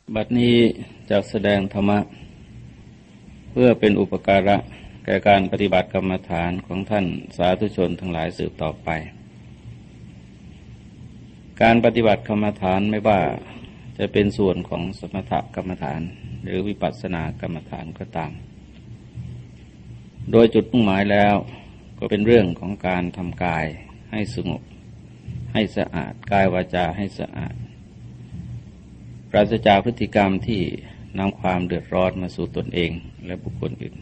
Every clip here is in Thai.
บัดนี้จะแสดงธรรมะเพื่อเป็นอุปการะแก่การปฏิบัติกรรมฐานของท่านสาธุชนทั้งหลายสืบต่อไปการปฏิบัติกรรมฐานไม่ว่าจะเป็นส่วนของสมถกรรมฐานหรือวิปัสสนากรรมฐานก็ตามโดยจุดมุ่งหมายแล้วก็เป็นเรื่องของการทำกายให้สงบให้สะอาดกายวาจาให้สะอาดปราศจากพฤติกรรมที่นำความเดือดร้อนมาสู่ตนเองและบุคคลอื่น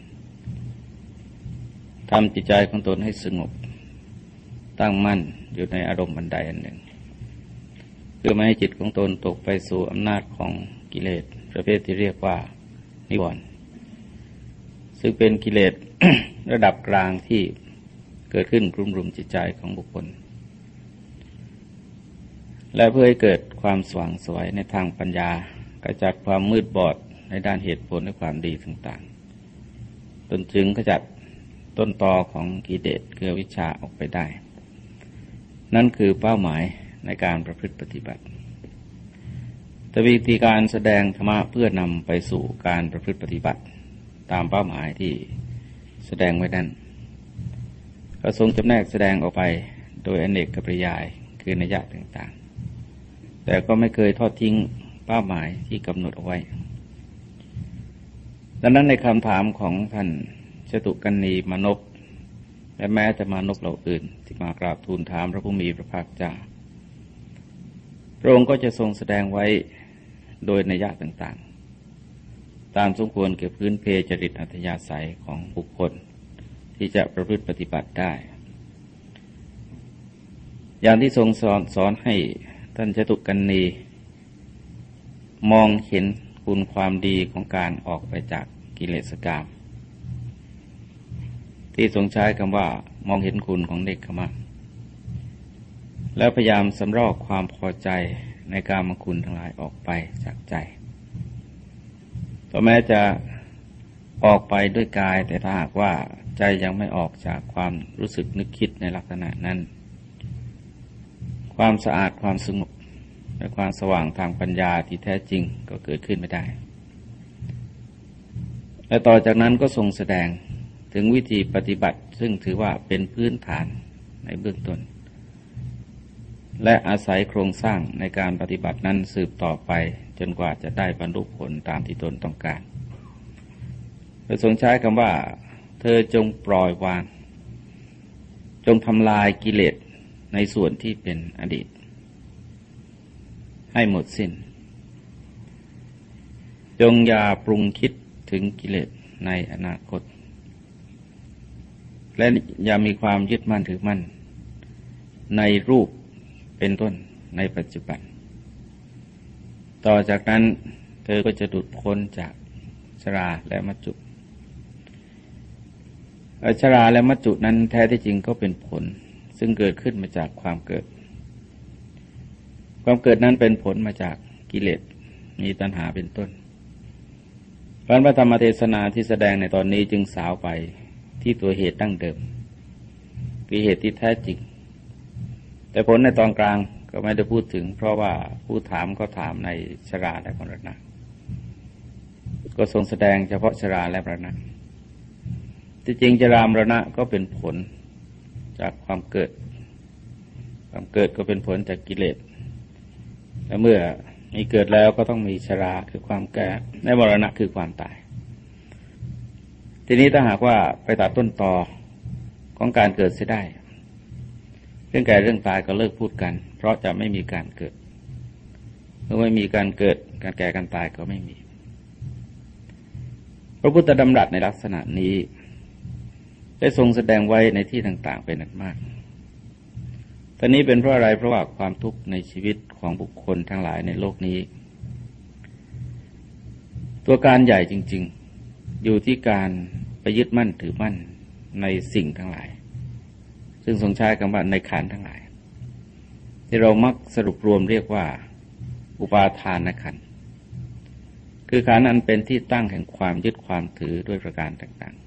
ทำจิตใจของตนให้สงบตั้งมั่นอยู่ในอารมณ์อันใดอันหนึ่งเพื่อไม่ให้จิตของตนตกไปสู่อำนาจของกิเลสประเภทที่เรียกว่านิวรณ์ซึ่งเป็นกิเลส ระดับกลางที่เกิดขึ้นคลุมรุมจิตใจของบุคคลและเพื่อให้เกิดความสว่างไสวในทางปัญญากระจัดความมืดบอดในด้านเหตุผลและความดีต่างๆจนจึงขจัดต้นตอของกิเลสคืออวิชชาออกไปได้นั่นคือเป้าหมายในการประพฤติปฏิบัติแต่วิธีการแสดงธรรมะเพื่อนำไปสู่การประพฤติปฏิบัติตามเป้าหมายที่แสดงไว้นั้นก็ทรงจำแนกแสดงออกไปโดยอเนกปริยายคือนัยยะต่างๆแต่ก็ไม่เคยทอดทิ้งเป้าหมายที่กำหนดเอาไว้ดังนั้นในคำถามของท่านจตุกันนีมานพและแม้แต่มานพเหล่าอื่นที่มากราบทูลถามพระผู้มีพระภาคเจ้าพระองค์ก็จะทรงแสดงไว้โดยนัยยะต่างๆตามสมควรแก่พื้นเพจริตอัธยาศัยของบุคคลที่จะประพฤติปฏิบัติได้อย่างที่ทรงสอนให้ท่านจตุกันนีมองเห็นคุณความดีของการออกไปจากกิเลสกามที่ทรงใช้คำว่ามองเห็นคุณของเนกขมะแล้วพยายามสำรอกความพอใจในกามคุณทั้งหลายออกไปจากใจต่อแม้จะออกไปด้วยกายแต่ถ้าหากว่าใจยังไม่ออกจากความรู้สึกนึกคิดในลักษณะนั้นความสะอาดความสงบและความสว่างทางปัญญาที่แท้จริงก็เกิดขึ้นไม่ได้และต่อจากนั้นก็ทรงแสดงถึงวิธีปฏิบัติซึ่งถือว่าเป็นพื้นฐานในเบื้องต้นและอาศัยโครงสร้างในการปฏิบัตินั้นสืบต่อไปจนกว่าจะได้บรรลุผลตามที่ตนต้องการโดยทรงใช้คำว่าเธอจงปล่อยวางจงทำลายกิเลสในส่วนที่เป็นอดีตให้หมดสิ้นจงอย่าปรุงคิดถึงกิเลสในอนาคตและอย่ามีความยึดมั่นถือมั่นในรูปเป็นต้นในปัจจุบันต่อจากนั้นเธอก็จะหลุดพ้นจากชราและมัจจุชราและมัจจุนั้นแท้ที่จริงก็เป็นผลซึ่งเกิดขึ้นมาจากความเกิดความเกิดนั้นเป็นผลมาจากกิเลสมีตัณหาเป็นต้นพระธรรมเทศนาที่แสดงในตอนนี้จึงสาวไปที่ตัวเหตุดั้งเดิมคือเหตุที่แท้จริงแต่ผลในตอนกลางก็ไม่ได้พูดถึงเพราะว่าผู้ถามก็ถามในชราและมรณะก็ทรงแสดงเฉพาะชราและมรณะที่จริงชรามรณะก็เป็นผลจากความเกิดความเกิดก็เป็นผลจากกิเลสและเมื่อมีเกิดแล้วก็ต้องมีชราคือความแก่และมรณะคือความตายทีนี้ถ้าหากว่าไปตัดต้นตอของการเกิดเสียได้เรื่องแก่เรื่องตายก็เลิกพูดกันเพราะจะไม่มีการเกิดเมื่อไม่มีการเกิดการแก่การตายก็ไม่มีพระพุทธดำรัสในลักษณะนี้ได้ทรงแสดงไว้ในที่ต่างๆเป็นอันมากตอนนี้เป็นเพราะอะไรเพราะว่าความทุกข์ในชีวิตของบุคคลทั้งหลายในโลกนี้ตัวการใหญ่จริงๆอยู่ที่การไปยึดมั่นถือมั่นในสิ่งทั้งหลายซึ่งทรงใช้คำว่าในขันธ์ทั้งหลายที่เรามักสรุปรวมเรียกว่าอุปาทานขันธ์คือขันธ์นั้นเป็นที่ตั้งแห่งความยึดความถือด้วยประการต่าง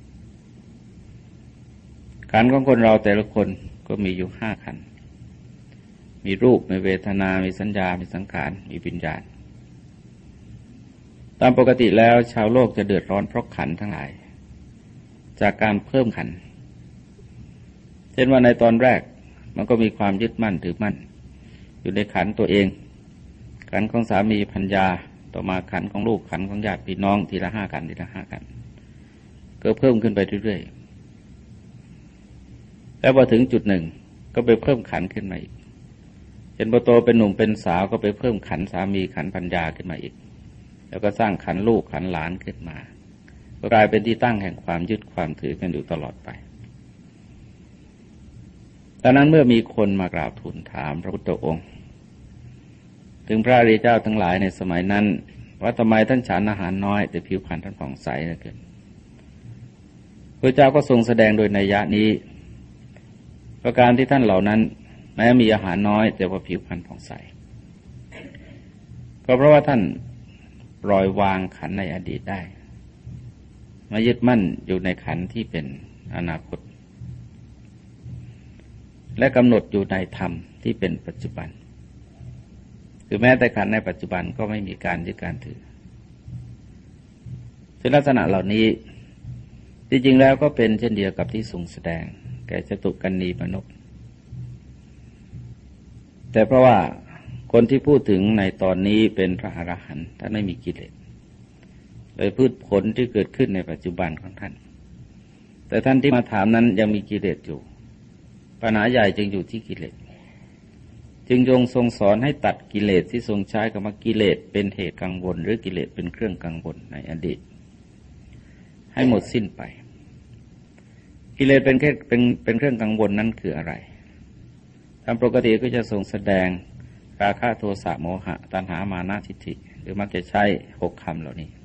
ๆขันธ์ของคนเราแต่ละคนก็มีอยู่5ขันธ์มีรูปมีเวทนามีสัญญามีสังขารมีวิญญาณตามปกติแล้วชาวโลกจะเดือดร้อนเพราะขันธ์ทั้งหลายจากการเพิ่มขันธ์เช่นว่าในตอนแรกมันก็มีความยึดมั่นถือมั่นอยู่ในขันธ์ตัวเองขันธ์ของสามีภรรยาต่อมาขันธ์ของลูกขันธ์ของญาติพี่น้องทีละ5 ขันธ์ทีละ5 ขันธ์ก็เพิ่มขึ้นไปเรื่อยๆแล้วพอถึงจุดหนึ่งก็ไปเพิ่มขันธ์ขึ้นมาอีกเห็นพอโตเป็นหนุ่มเป็นสาวก็ไปเพิ่มขันธ์สามีขันธ์ภรรยาขึ้นมาอีกแล้วก็สร้างขันธ์ลูกขันธ์หลานขึ้นมาก็กลายเป็นที่ตั้งแห่งความยึดความถือกันอยู่ตลอดไปดังนั้นเมื่อมีคนมากราบทูลถามพระพุทธองค์ถึงพระอริยเจ้าทั้งหลายในสมัยนั้นว่าทำไมท่านฉันอาหารน้อยแต่ผิวพรรณท่านผ่องใสเหลือเกินพระเจ้าก็ทรงแสดงโดยนัยยะนี้ประการที่ท่านเหล่านั้นแม้มีอาหารน้อยแต่ว่าผิวพรรณผ่องใสก็เพราะว่าท่านปล่อยวางขันธ์ในอดีตได้มายึดมั่นอยู่ในขันธ์ที่เป็นอนาคตและกำหนดอยู่ในธรรมที่เป็นปัจจุบันคือแม้แต่ขันธ์ในปัจจุบันก็ไม่มีการยึดการถือซึ่งลักษณะเหล่านี้จริงๆแล้วก็เป็นเช่นเดียวกับที่ทรงแสดงแก่จตุกัณณีมนพแต่เพราะว่าคนที่พูดถึงในตอนนี้เป็นพระอรหันต์ท่านไม่มีกิเลสเลยพืชผลที่เกิดขึ้นในปัจจุบันของท่านแต่ท่านที่มาถามนั้นยังมีกิเลสอยู่ปัญหาใหญ่จึงอยู่ที่กิเลสจึงทรงสอนให้ตัดกิเลสที่ทรงใช้คำว่ากิเลสเป็นเหตุกังวลหรือกิเลสเป็นเครื่องกังวลในอดีตให้หมดสิ้นไปกิเลสเป็นเครื่องกังวลนั้นคืออะไรตามปกติก็จะทรงแสดงราคะโทสะโมหะตัณหามานะทิฏฐิหรือมักจะใช้6 คำเหล่านี้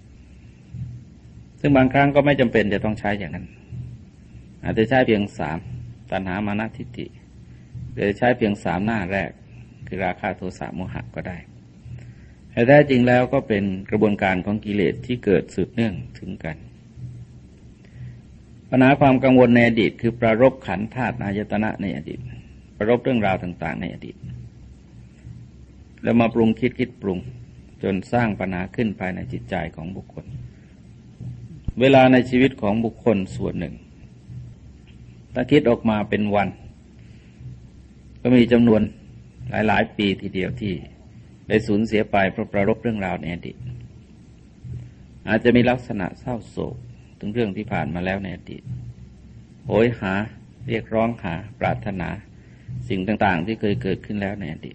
ซึ่งบางครั้งก็ไม่จำเป็นจะต้องใช้อย่างนั้นอาจจะใช้เพียง3ตัณหามานะทิฏฐิหรือใช้เพียง3 หน้าแรกคือราคะโทสะโมหะก็ได้แต่แท้จริงแล้วก็เป็นกระบวนการของกิเลสที่เกิดสืบเนื่องถึงกันปัญหาความกังวลในอดีตคือประรบขันธ์ธาตุอายตนะในอดีตประรบเรื่องราวต่างๆในอดีตแล้วมาปรุงคิดปรุงจนสร้างปัญหาขึ้นภายในจิตใจของบุคคลเวลาในชีวิตของบุคคลส่วนหนึ่งถ้าคิดออกมาเป็นวันก็มีจำนวนหลายปีทีเดียวที่ได้สูญเสียไปเพราะประรบเรื่องราวในอดีตอาจจะมีลักษณะเศร้าโศกถึงเรื่องที่ผ่านมาแล้วในอดีตโหยหาเรียกร้องหาปรารถนาสิ่งต่างๆที่เคยเกิดขึ้นแล้วในอดีต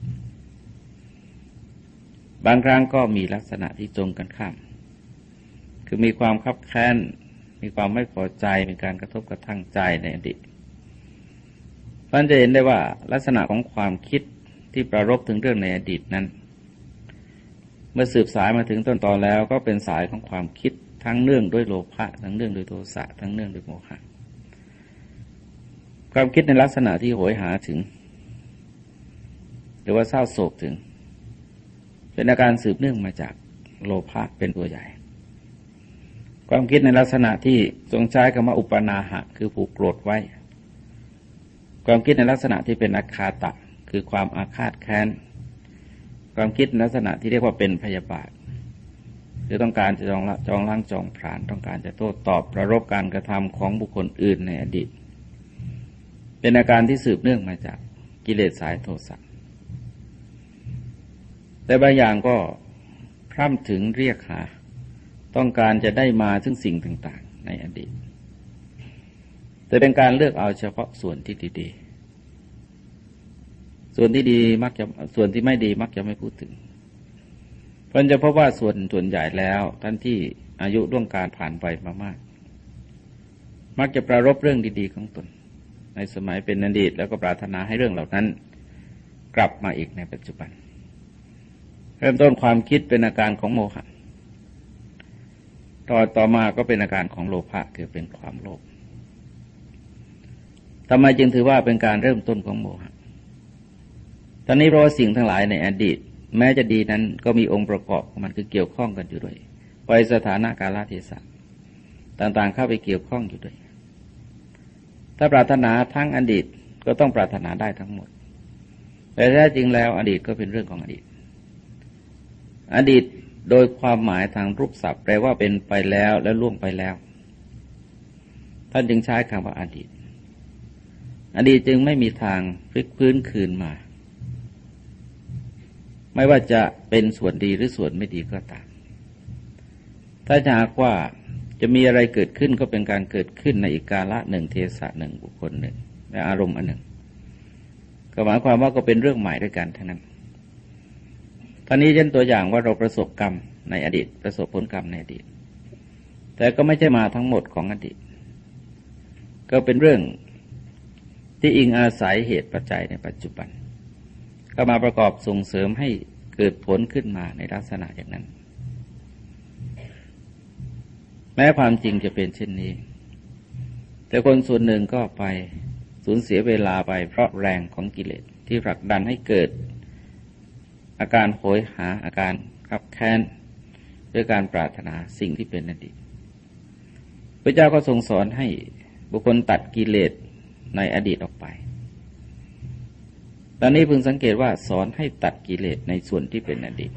บางครั้งก็มีลักษณะที่ตรงกันข้ามคือมีความคับแค้นมีความไม่พอใจมีการกระทบกระทั่งใจในอดีตท่านจะเห็นได้ว่าลักษณะของความคิดที่ประรบถึงเรื่องในอดีตนั้นเมื่อสืบสายมาถึงต้นตอแล้วก็เป็นสายของความคิดทั้งเนื่องด้วยโลภะทั้งเนื่องด้วยโทสะทั้งเนื่องด้วยโมหะความคิดในลักษณะที่โหยหาถึงหรือว่าเศร้าโศกถึงเป็นอาการสืบเนื่องมาจากโลภะเป็นตัวใหญ่ความคิดในลักษณะที่ทรงใช้คำว่าอุปนาหะคือผูกโกรธไว้ความคิดในลักษณะที่เป็นอาคาตะคือความอาฆาตแค้นความคิดในลักษณะที่เรียกว่าเป็นพยาบาทคือต้องการจะจองล้างจองผลาญต้องการจะโต้ตอบประรบการกระทำของบุคคลอื่นในอดีตเป็นอาการที่สืบเนื่องมาจากกิเลสสายโทสะแต่บางอย่างก็พร่ำถึงเรียกหาต้องการจะได้มาซึ่งสิ่งต่างๆในอดีตแต่เป็นการเลือกเอาเฉพาะส่วนที่ดีๆส่วนที่ดีมักจะส่วนที่ไม่ดีมักจะไม่พูดถึงเพราะจะพบว่าส่วนใหญ่แล้วท่านที่อายุล่วงการผ่านไปมามากมักจะประรบเรื่องดีๆของตนในสมัยเป็นอดีตแล้วก็ปรารถนาให้เรื่องเหล่านั้นกลับมาอีกในปัจจุบันเริ่มต้นความคิดเป็นอาการของโมหะต่อมาก็เป็นอาการของโลภะคือเป็นความโลภทำไมจึงถือว่าเป็นการเริ่มต้นของโมหะตอนนี้เพราะว่าสิ่งทั้งหลายในอดีตแม้จะดีนั้นก็มีองค์ประกอบของมันคือเกี่ยวข้องกันอยู่ด้วยไปสถานะกาลเทศะต่างๆเข้าไปเกี่ยวข้องอยู่ด้วยถ้าปรารถนาทั้งอดีตก็ต้องปรารถนาได้ทั้งหมดแต่แท้จริงแล้วอดีตก็เป็นเรื่องของอดีตโดยความหมายทางรูปศัพท์แปลว่าเป็นไปแล้วและล่วงไปแล้วท่านจึงใช้คำว่าอดีตอดีตจึงไม่มีทางพลิกพื้นคืนมาไม่ว่าจะเป็นส่วนดีหรือส่วนไม่ดีก็ตามถ้าหากว่าจะมีอะไรเกิดขึ้นก็เป็นการเกิดขึ้นในอีกกาละหนึ่งเทศะหนึ่งบุคคลหนึ่งและอารมณ์อันหนึ่งก็หมายความว่าก็เป็นเรื่องใหม่ด้วยกันเท่านั้นท่านี้เช่นตัวอย่างว่าเราประสบกรรมในอดีตประสบผลกรรมในอดีตแต่ก็ไม่ใช่มาทั้งหมดของอดีตก็เป็นเรื่องที่อิงอาศัยเหตุปัจจัยในปัจจุบันก็มาประกอบส่งเสริมให้เกิดผลขึ้นมาในลักษณะอย่างนั้นแม้ความจริงจะเป็นเช่นนี้แต่คนส่วนหนึ่งก็ไปสูญเสียเวลาไปเพราะแรงของกิเลสที่ผลักดันให้เกิดอาการโหยหาอาการขับแค้นด้วยการปรารถนาสิ่งที่เป็นอดีตพระเจ้าก็ทรงสอนให้บุคคลตัดกิเลสในอดีตออกไปตอนนี้พึงสังเกตว่าสอนให้ตัดกิเลสในส่วนที่เป็นอดีต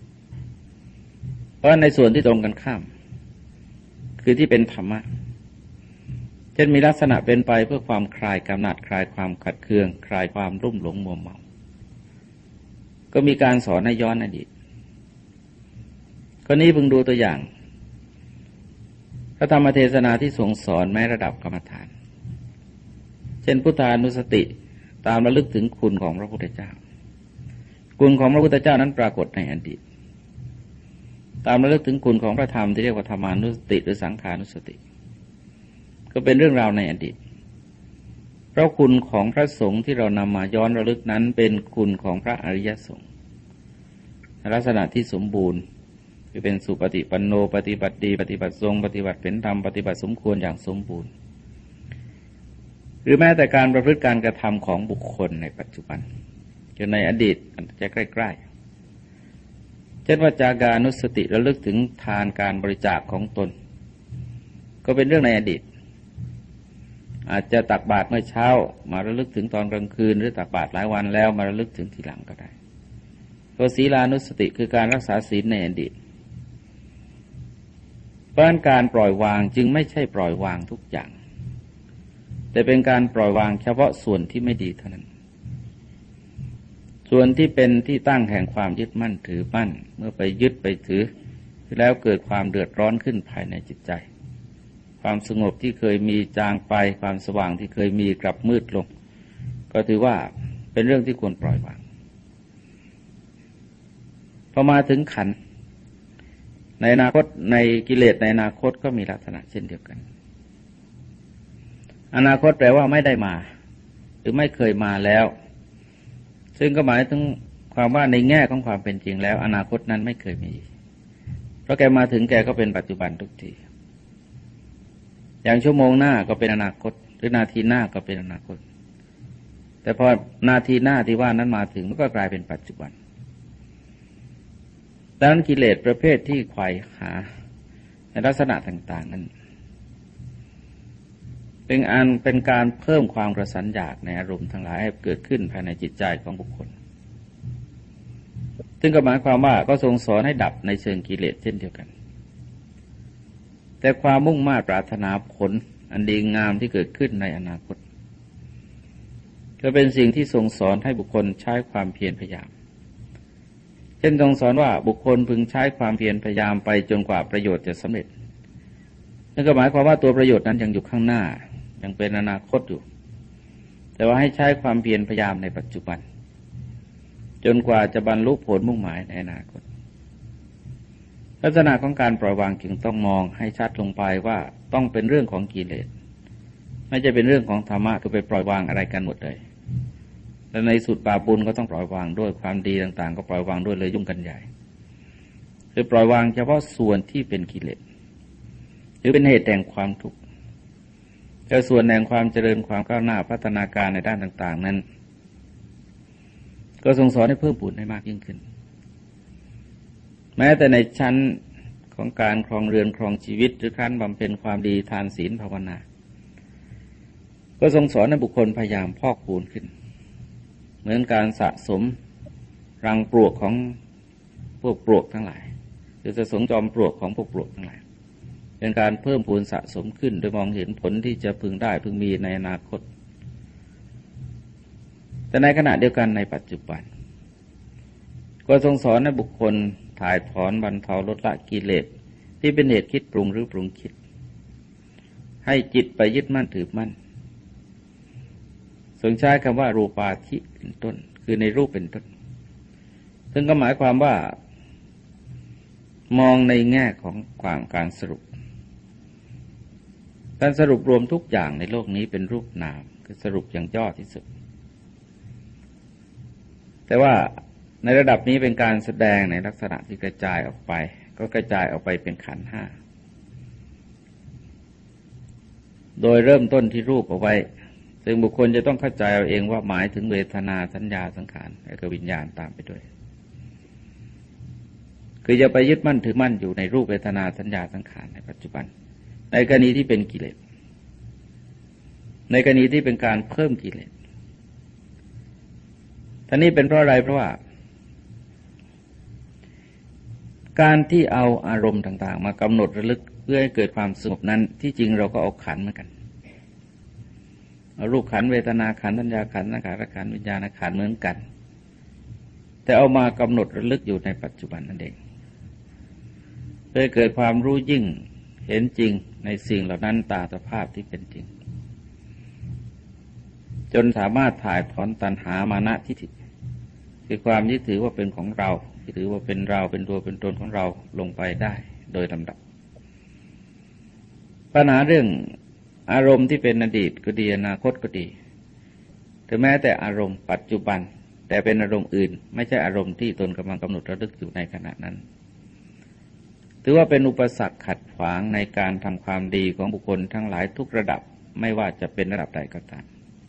เพราะในส่วนที่ตรงกันข้ามคือที่เป็นธรรมะเช่นมีลักษณะเป็นไปเพื่อความคลายกำหนัดคลายความขัดเคืองคลายความรุ่มหลงมัวเมาก็มีการสอนให้ย้อนอดีตก็นี้พึงดูตัวอย่างพระธรรมเทศนาที่ทรงสอนแม้ระดับกรรมฐานเช่นพุทธานุสติตามระลึกถึงคุณของพระพุทธเจ้าคุณของพระพุทธเจ้านั้นปรากฏในอดีตตามระลึกถึงคุณของพระธรรมที่เรียกว่าธรรมานุสติหรือสังขานุสติก็เป็นเรื่องราวในอดีตเพราะคุณของพระสงฆ์ที่เรานำมาย้อนระลึกนั้นเป็นคุณของพระอริยสงฆ์ลักษณะที่สมบูรณ์คือเป็นสุปฏิปันโนปฏิบัติดีปฏิบัติทรงปฏิบัติเป็นธรรมปฏิบัติสมควรอย่างสมบูรณ์หรือแม้แต่การประพฤติการกระทำของบุคคลในปัจจุบันจนในอดีตอาจจะใกล้ๆเช่นว่าจากานุสติระลึกถึงทานการบริจาคของตนก็เป็นเรื่องในอดีตอาจจะตักบาตรเมื่อเช้ามาระลึกถึงตอนกลางคืนหรือตักบาตรหลายวันแล้วมาระลึกถึงทีหลังก็ได้ตัวศีลานุสติคือการรักษาศีลในอดีตเพราะการปล่อยวางจึงไม่ใช่ปล่อยวางทุกอย่างแต่เป็นการปล่อยวางเฉพาะส่วนที่ไม่ดีเท่านั้นส่วนที่เป็นที่ตั้งแห่งความยึดมั่นถือมั่นเมื่อไปยึดไปถือแล้วเกิดความเดือดร้อนขึ้นภายในจิตใจความสงบที่เคยมีจางไปความสว่างที่เคยมีกลับมืดลงก็ถือว่าเป็นเรื่องที่ควรปล่อยวางพอมาถึงขันธ์ในอนาคตในกิเลสในอนาคตก็มีลักษณะเช่นเดียวกันอนาคตแปลว่าไม่ได้มาหรือไม่เคยมาแล้วซึ่งก็หมายถึงความว่าในแง่ของความเป็นจริงแล้วอนาคตนั้นไม่เคยมีเพราะแกมาถึงแกก็เป็นปัจจุบันทุกทีอย่างชั่วโมงหน้าก็เป็นอนาคตหรือนาทีหน้าก็เป็นอนาคตแต่พอนาทีหน้าที่ว่านั้นมาถึงมันก็กลายเป็นปัจจุบันดังนั้นกิเลสประเภทที่ไขว่หาในลักษณะต่างๆนั้นเป็นการเพิ่มความกระสันอยากในอารมณ์ทั้งหลายให้เกิดขึ้นภายในจิตใจของบุคคลซึ่งก็หมายความว่าก็ทรงสอนให้ดับในเชิงกิเลสเช่นเดียวกันแต่ความมุ่งมา่ปรารถนาผลอันดีงามที่เกิดขึ้นในอนาคตก็เป็นสิ่งที่ทรงสอนให้บุคคลใช้ความเพียรพยายามเช่นทรงสอนว่าบุคคลพึงใช้ความเพียรพยายามไปจนกว่าประโยชน์จะสำเร็จนั่นก็หมายความว่าตัวประโยชน์นั้นยังอยู่ข้างหน้ายังเป็นอนาคตอยู่แต่ว่าให้ใช้ความเพียรพยายามในปัจจุบันจนกว่าจะบรรลุผลมุ่งหมายในอนาคตลักษณะของการปล่อยวางจึงต้องมองให้ชัดลงไปว่าต้องเป็นเรื่องของกิเลสไม่ใช่เป็นเรื่องของธรรมะคือไปปล่อยวางอะไรกันหมดเลยและในสุดบาปบุญก็ต้องปล่อยวางด้วยความดีต่างๆก็ปล่อยวางด้วยเลยยุ่งกันใหญ่คือปล่อยวางเฉพาะส่วนที่เป็นกิเลสหรือเป็นเหตุแห่งความทุกข์แต่ส่วนแห่งความเจริญความก้าวหน้าพัฒนาการในด้านต่างๆนั้นก็ทรงสอนให้เพิ่มพูนให้มากยิ่งขึ้นแม้แต่ในชั้นของการครองเรือนครองชีวิตหรือขั้นบำเพ็ญความดีทานศีลภาวนาก็ทรงสอนให้บุคคลพยายามพอกพูนขึ้นเหมือนการสะสมรังปลวกของพวกปลวกทั้งหลายคือจะสงจอมปลวกของพวกปลวกทั้งหลายเป็นการเพิ่มพูนสะสมขึ้นโดยมองเห็นผลที่จะพึงได้พึงมีในอนาคตแต่ในขณะเดียวกันในปัจจุบันก็ทรงสอนให้บุคคลถ่ายถอนบรรเทาลดละกิเลสที่เป็นเหตุคิดปรุงหรือปรุงคิดให้จิตไปยึดมั่นถือมั่นทรงใช้คำว่ารูปาธิเป็นต้นคือในรูปเป็นต้นซึ่งก็หมายความว่ามองในแง่ของการสรุปการสรุปรวมทุกอย่างในโลกนี้เป็นรูปนามคือสรุปอย่างย่อที่สุดแต่ว่าในระดับนี้เป็นการแสดงในลักษณะที่กระจายออกไปก็กระจายออกไปเป็นขันธ์ห้าโดยเริ่มต้นที่รูปเอาไว้ซึ่งบุคคลจะต้องเข้าใจเอาเองว่าหมายถึงเวทนาสัญญาสังขารและก็วิญญาณตามไปด้วยคือจะไปยึดมั่นถือมั่นอยู่ในรูปเวทนาสัญญาสังขารในปัจจุบันในกรณีที่เป็นกิเลสในกรณีที่เป็นการเพิ่มกิเลสท่านี้เป็นเพราะอะไรเพราะว่าการที่เอาอารมณ์ต่างๆมากำหนดระลึกเพื่อให้เกิดความสงบนั้นที่จริงเราก็เอาขันธ์เหมือนกันเอารูปขันธ์เวทนาขันธ์สัญญาขันธ์สังขารขันธ์วิญญาณขันธ์เหมือนกันแต่เอามากำหนดระลึกอยู่ในปัจจุบันนั่นเองเพื่อเกิดความรู้ยิ่งเห็นจริงในสิ่งเหล่านั้นตามสภาพที่เป็นจริงจนสามารถถ่ายถอนตัณหามานะทิฏฐิคือความยึดถือว่าเป็นของเรายึดถือว่าเป็นเราเป็นตัวเป็นตนของเราลงไปได้โดยลำดับปัญหาเรื่องอารมณ์ที่เป็นอดีตก็ดีอนาคตก็ดีถึงแม้แต่อารมณ์ปัจจุบันแต่เป็นอารมณ์อื่นไม่ใช่อารมณ์ที่ตนกำลังกำหนดระลึกอยู่ในขณะนั้นถือว่าเป็นอุปสรรคขัดขวางในการทำความดีของบุคคลทั้งหลายทุกระดับไม่ว่าจะเป็นระดับใดก็ตาม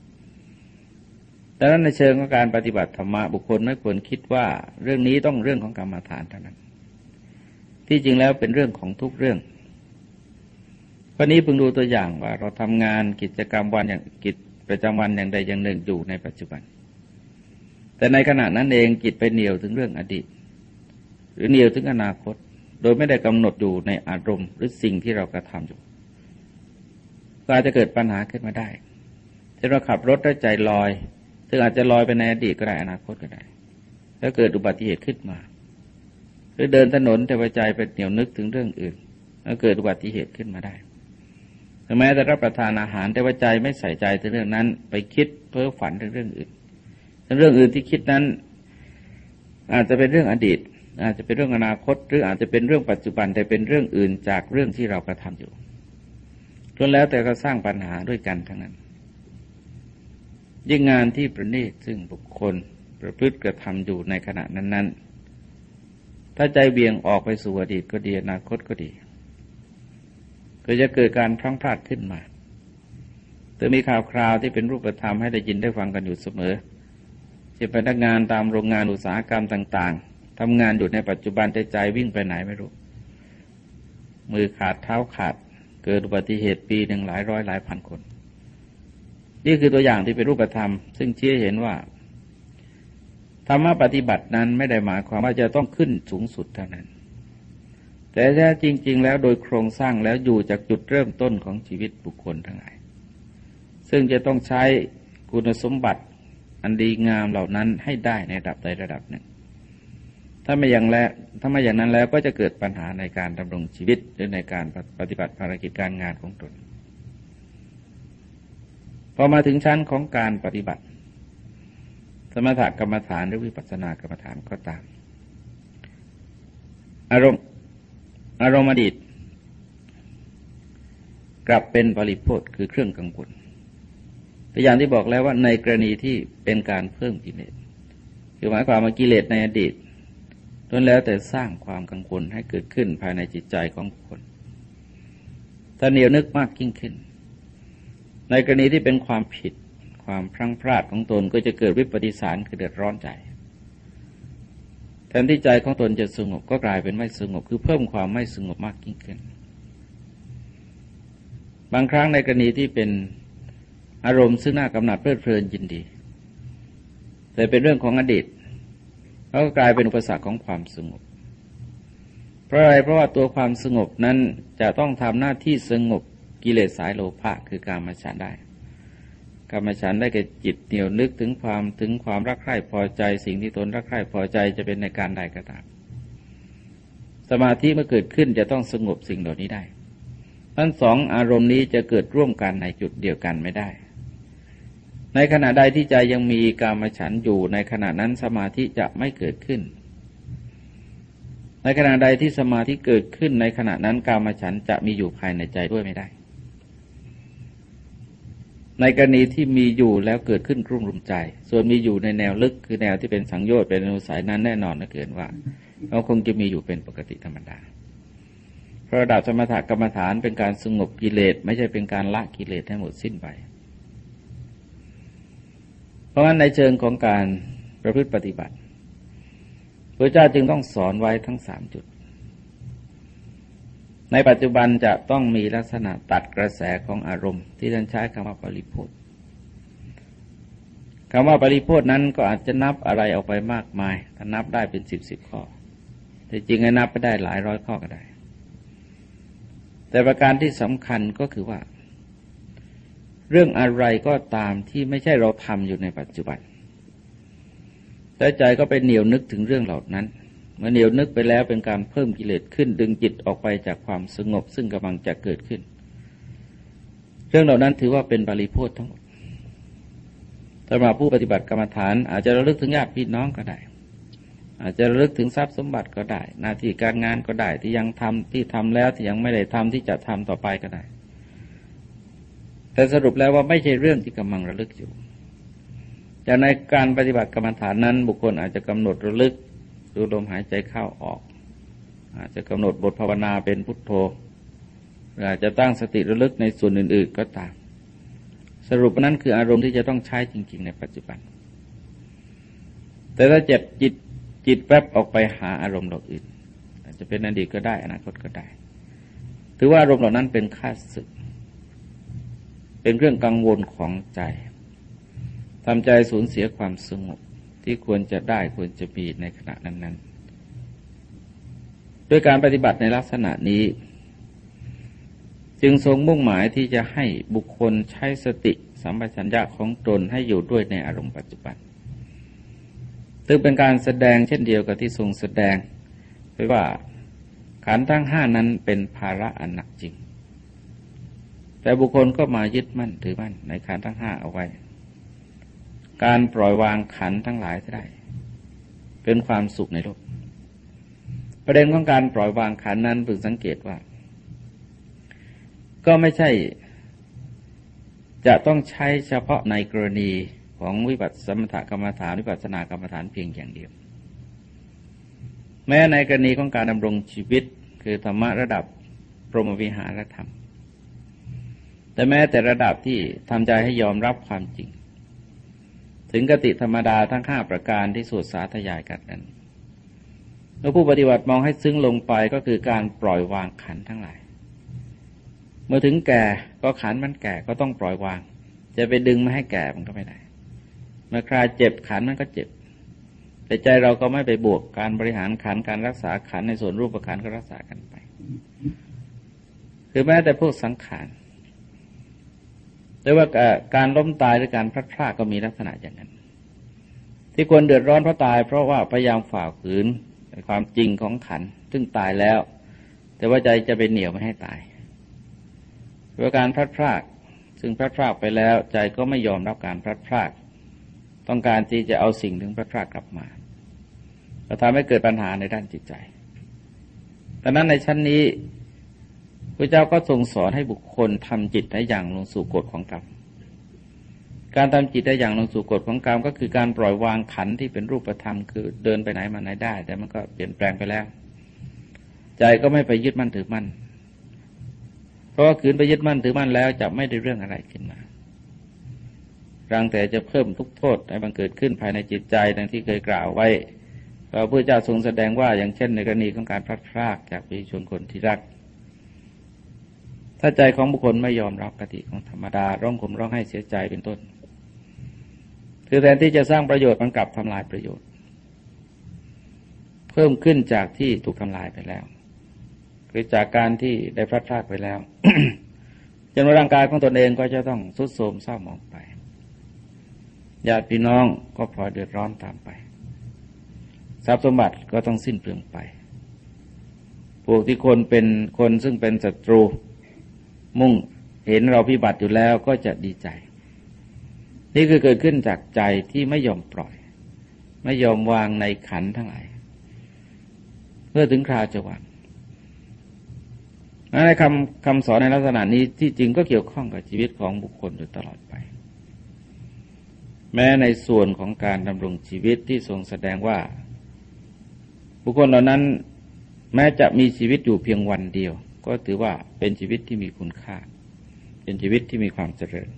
ดังนั้นในเชิงของการปฏิบัติธรรมะบุคคลไม่ควรคิดว่าเรื่องนี้ต้องเรื่องของกรรมฐานเท่านั้นที่จริงแล้วเป็นเรื่องของทุกเรื่องวันนี้เพิ่งดูตัวอย่างว่าเราทำงานกิจกรรมวันอย่างกิจประจำวันอย่างใดอย่างหนึ่งอยู่ในปัจจุบันแต่ในขณะนั้นเองจิตไปเหนี่ยวถึงเรื่องอดีตหรือเหนี่ยวถึงอนาคตโดยไม่ได้กำหนดอยู่ในอารมณ์หรือสิ่งที่เรากระทำอยู่ก็อาจจะเกิดปัญหาขึ้นมาได้เช่นเราขับรถแล้วใจลอยซึ่งอาจจะลอยไปในอดีตก็ได้อนาคตก็ได้แล้วเกิดอุบัติเหตุขึ้นมาหรือเดินถนนแต่ว่าใจไปเหนี่ยวนึกถึงเรื่องอื่นแล้วเกิดอุบัติเหตุขึ้นมาได้ถึงแม้จะรับประทานอาหารแต่ว่าใจไม่ใส่ใจถึงเรื่องนั้นไปคิดเพ้อฝันถึงเรื่องอื่นเรื่องอื่นที่คิดนั้นอาจจะเป็นเรื่องอดีตอาจจะเป็นเรื่องอนาคตหรืออาจจะเป็นเรื่องปัจจุบันแต่เป็นเรื่องอื่นจากเรื่องที่เรากระทำอยู่ล้วนแล้วแต่ก็สร้างปัญหาด้วยกันทั้งนั้นยิ่งงานที่ประณีตซึ่งบุคคลประพฤติกระทำอยู่ในขณะนั้นๆถ้าใจเบี่ยงออกไปสู่อดีตก็ดีอนาคตก็ดีก็จะเกิดการพลั้งพลาดขึ้นมาแต่มีข่าวคราวที่เป็นรูปธรรมให้ได้ยินได้ฟังกันอยู่เสมอเช่นพนักงานตามโรงงานอุตสาหกรรมต่างๆทำงานอยู่ในปัจจุบันแต่ใจวิ่งไปไหนไม่รู้มือขาดเท้าขาดเกิดอุบัติเหตุปีหนึ่งหลายร้อยหลายพันคนนี่คือตัวอย่างที่เป็นรูปธรรมซึ่งชี้ให้เห็นว่าธรรมะปฏิบัตินั้นไม่ได้หมายความว่าจะต้องขึ้นสูงสุดเท่านั้นแต่แท้จริงๆแล้วโดยโครงสร้างแล้วอยู่จากจุดเริ่มต้นของชีวิตบุคคลทั้งหลายซึ่งจะต้องใช้คุณสมบัติอันดีงามเหล่านั้นให้ได้ในระดับใดระดับหนึ่งถ้าไม่อย่างนั้นแล้วก็จะเกิดปัญหาในการดำรงชีวิตหรือในการปฏิบัติภารกิจการงานของตนพอมาถึงชั้นของการปฏิบัติสมถกรรมฐานหรือวิปัสสนากรรมฐานก็ตามอารมณ์อดีตกลับเป็นปริโภคคือเครื่องกังวลตัวอย่างที่บอกแล้วว่าในกรณีที่เป็นการเพิ่มกิเลสคือหมายความว่ากิเลสในอดีตล้วนแล้วแต่สร้างความกังวลให้เกิดขึ้นภายในจิตใจของบุคคลถ้าเหนียวนึกมากยิ่งขึ้นในกรณีที่เป็นความผิดความพลั้งพลาดของตนก็จะเกิดวิปฏิสารคือเดือดร้อนใจแทนที่ใจของตนจะสงบก็กลายเป็นไม่สงบคือเพิ่มความไม่สงบมากยิ่งขึ้นบางครั้งในกรณีที่เป็นอารมณ์ซึ่งน่ากำหนัดเพลิดเพลินยินดีแต่เป็นเรื่องของอดีตก็กลายเป็นอุปสรรคของความสงบเพราะอะไรเพราะว่าตัวความสงบนั้นจะต้องทำหน้าที่สงบกิเลสสายโลภะคือกามฉันท์ได้กามฉันท์ได้แก่จิตเหนี่ยวนึกถึงความรักใคร่พอใจสิ่งที่ตนรักใคร่พอใจจะเป็นในการใดก็ตามสมาธิเมื่อเกิดขึ้นจะต้องสงบสิ่งเหล่านี้ได้ทั้งสองอารมณ์นี้จะเกิดร่วมกันในจุดเดียวกันไม่ได้ในขณะใดที่ใจยังมีกามฉันท์อยู่ในขณะนั้นสมาธิจะไม่เกิดขึ้นในขณะใดที่สมาธิเกิดขึ้นในขณะนั้นกามฉันท์จะมีอยู่ภายในใจด้วยไม่ได้ในกรณีที่มีอยู่แล้วเกิดขึ้นกลุ่มรุมใจส่วนมีอยู่ในแนวลึกคือแนวที่เป็นสังโยชน์เป็นอนุสัยนั้นแน่นอนนะเกินว่าเราคงจะมีอยู่เป็นปกติธรรมดาเพราะระดับสมถกรรมฐานเป็นการสงบกิเลสไม่ใช่เป็นการละกิเลสให้หมดสิ้นไปเพราะฉะนั้นในเชิงของการประพฤติปฏิบัติพระเจ้าจึงต้องสอนไว้ทั้ง3จุดในปัจจุบันจะต้องมีลักษณะตัดกระแสของอารมณ์ที่ท่านใช้คำว่าปริโภทคำว่าปริโภทนั้นก็อาจจะนับอะไรออกไปมากมายถ้านับได้เป็น10ข้อแต่จริงให้นับไปได้หลายร้อยข้อก็ได้แต่ประการที่สำคัญก็คือว่าเรื่องอะไรก็ตามที่ไม่ใช่เราทำอยู่ในปัจจุบันแต่ใจก็ไปเหนียวนึกถึงเรื่องเหล่านั้นเมื่อเหนียวนึกไปแล้วเป็นการเพิ่มกิเลสขึ้นดึงจิตออกไปจากความสงบซึ่งกำลังจะเกิดขึ้นเรื่องเหล่านั้นถือว่าเป็นปริโภททั้งหมดสำหรับผู้ปฏิบัติกรรมฐานอาจจะระลึกถึงญาติพี่น้องก็ได้อาจจะระลึกถึงทรัพย์สมบัติก็ได้หน้าที่การงานก็ได้ที่ยังทำที่ทำแล้วที่ยังไม่ได้ทำที่จะทำต่อไปก็ได้แต่สรุปแล้วว่าไม่ใช่เรื่องที่กำลังระลึกอยู่จากในการปฏิบัติกรรมฐานนั้นบุคคลอาจจะกำหนดระลึกดูลมหายใจเข้าออกอาจจะกำหนดบทภาวนาเป็นพุทโธหรืออาจจะตั้งสติระลึกในส่วนอื่นๆก็ตามสรุปนั้นคืออารมณ์ที่จะต้องใช้จริงๆในปัจจุบันแต่ถ้าจิตแวบออกไปหาอารมณ์เหล่าอื่นอาจจะเป็นอดีตก็ได้อนาคตก็ได้ถือว่าอารมณ์เหล่านั้นเป็นข้าศึกเป็นเรื่องกังวลของใจทำใจสูญเสียความสงบที่ควรจะได้ควรจะมีในขณะนั้นๆด้วยการปฏิบัติในลักษณะนี้จึงทรงมุ่งหมายที่จะให้บุคคลใช้สติสัมปชัญญะของตนให้อยู่ด้วยในอารมณ์ปัจจุบันซึ่งเป็นการแสดงเช่นเดียวกับที่ทรงแสดงไว้ว่าขันธ์ทั้ง5นั้นเป็นภาระอันหนักจริงแต่บุคคลก็มายึดมั่นถือมั่นในขันธ์ทั้ง5เอาไว้การปล่อยวางขันธ์ทั้งหลายได้เป็นความสุขในโลกประเด็นของการปล่อยวางขันธ์นั้นพึงสังเกตว่าก็ไม่ใช่จะต้องใช้เฉพาะในกรณีของวิปัสสมถกรรมฐานวิปัสสนากรรมฐานเพียงอย่างเดียวแม้ในกรณีของการดำรงชีวิตคือธรรมะระดับพรหมวิหารธรรมแต่แม้แต่ระดับที่ทำใจให้ยอมรับความจริงถึงกติธรรมดาทั้ง5ประการที่สวดสาธยายกันนั้นเมื่อผู้ปฏิบัติมองให้ซึ้งลงไปก็คือการปล่อยวางขันธ์ทั้งหลายเมื่อถึงแก่ก็ขันธ์มันแก่ก็ต้องปล่อยวางจะไปดึงไม่ให้แก่มันก็ไม่ได้เมื่อคลายเจ็บขันธ์มันก็เจ็บแต่ใจเราก็ไม่ไปบวกการบริหารขันธ์การรักษาขันธ์ในส่วนรูปขันธ์ก็รักษากันไปคือแม้แต่พวกสังขารหรือว่าการล้มตายหรือการพลัดพรากก็มีลักษณะอย่างนั้นที่ควรเดือดร้อนเพราะตายเพราะว่าพยายามฝ่าฝืนความจริงของขันธ์ซึ่งตายแล้วแต่ว่าใจจะไปเหนี่ยวไม่ให้ตายเพราะการพลัดพรากซึ่งพลัดพรากไปแล้วใจก็ไม่ยอมรับการพลัดพรากต้องการที่จะเอาสิ่งถึงพลัดพรากกลับมาจะทำให้เกิดปัญหาในด้านจิตใจดังนั้นในชั้นนี้พระเจ้าก็ทรงสอนให้บุคคลทำจิตได้อย่างลงสู่กฎของกรรมการทำจิตได้อย่างลงสู่กฎของกรรมก็คือการปล่อยวางขันธ์ที่เป็นรูปธรรมคือเดินไปไหนมาไหนได้แต่มันก็เปลี่ยนแปลงไปแล้วใจก็ไม่ไปยึดมั่นถือมั่นเพราะว่าขืนไปยึดมั่นถือมั่นแล้วจะไม่ได้เรื่องอะไรขึ้นมารังแต่จะเพิ่มทุกข์โทษให้บังเกิดขึ้นภายในจิตใจดังที่เคยกล่าวไว้พระพุทธเจ้าทรงแสดงว่าอย่างเช่นในกรณีของการพลัดพรากจากประชาชนคนที่รักถ้าใจของบุคคลไม่ยอมรับกติของธรรมดาร้องห่มร้องไห้เสียใจเป็นต้นคือแทนที่จะสร้างประโยชน์มันกลับทำลายประโยชน์เพิ่มขึ้นจากที่ถูกทำลายไปแล้วคือจากการที่ได้พลัดพรากไปแล้ว จนว่าร่างกายของตนเองก็จะต้องทรุดโทรมเศร้าหมองไปญาติพี่น้องก็พลอยเดือดร้อนตามไปทรัพย์สมบัติก็ต้องสิ้นเปลืองไปพวกที่คนเป็นคนซึ่งเป็นศัตรูมุ่งเห็นเราพิบัติอยู่แล้วก็จะดีใจนี่คือเกิดขึ้นจากใจที่ไม่ยอมปล่อยไม่ยอมวางในขันธ์ทั้งหลายเมื่อถึงคราวจะวางในคำสอนในลักษณะนี้ที่จริงก็เกี่ยวข้องกับชีวิตของบุคคลอยู่ตลอดไปแม้ในส่วนของการดำรงชีวิตที่ทรงแสดงว่าบุคคลเหล่านั้นแม้จะมีชีวิตอยู่เพียงวันเดียวก็ถือว่าเป็นชีวิตที่มีคุณค่าเป็นชีวิตที่มีความเจริญ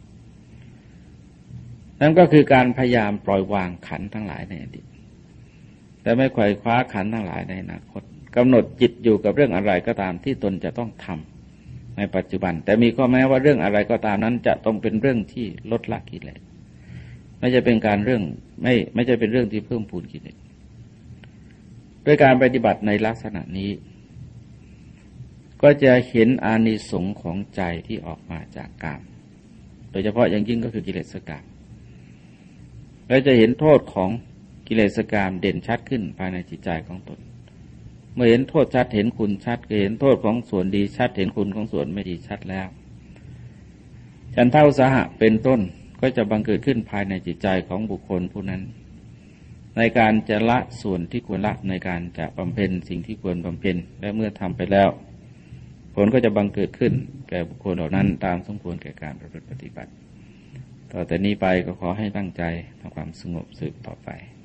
นั่นก็คือการพยายามปล่อยวางขันธ์ทั้งหลายในอดีตแต่ไม่ไขว่คว้าขันธ์ทั้งหลายในอนาคตกำหนดจิตอยู่กับเรื่องอะไรก็ตามที่ตนจะต้องทำในปัจจุบันแต่มีข้อแม้ว่าเรื่องอะไรก็ตามนั้นจะต้องเป็นเรื่องที่ลดละกิเลสไม่จะเป็นการเรื่องไม่จะเป็นเรื่องที่เพิ่มพูนกิเลสด้วยการปฏิบัติในลักษณะนี้ก็จะเห็นอานิสงส์ของใจที่ออกมาจากกามโดยเฉพาะอย่างยิ่งก็คือกิเลสกามและจะเห็นโทษของกิเลสกามเด่นชัดขึ้นภายในจิตใจของตนเมื่อเห็นโทษชัดเห็นคุณชัดก็เห็นโทษของส่วนดีชัดเห็นคุณของส่วนไม่ดีชัดแล้วฉันทะอุตสาหะเป็นต้นก็จะบังเกิดขึ้นภายในจิตใจของบุคคลผู้นั้นในการจะละส่วนที่ควรละในการจะบำเพ็ญสิ่งที่ควรบำเพ็ญและเมื่อทำไปแล้วผลก็จะบังเกิดขึ้นแก่บุคคลเหล่านั้นตามสมควรแก่การประพฤติปฏิบัติต่อแต่นี้ไปก็ขอให้ตั้งใจทำความสงบสืบต่อไป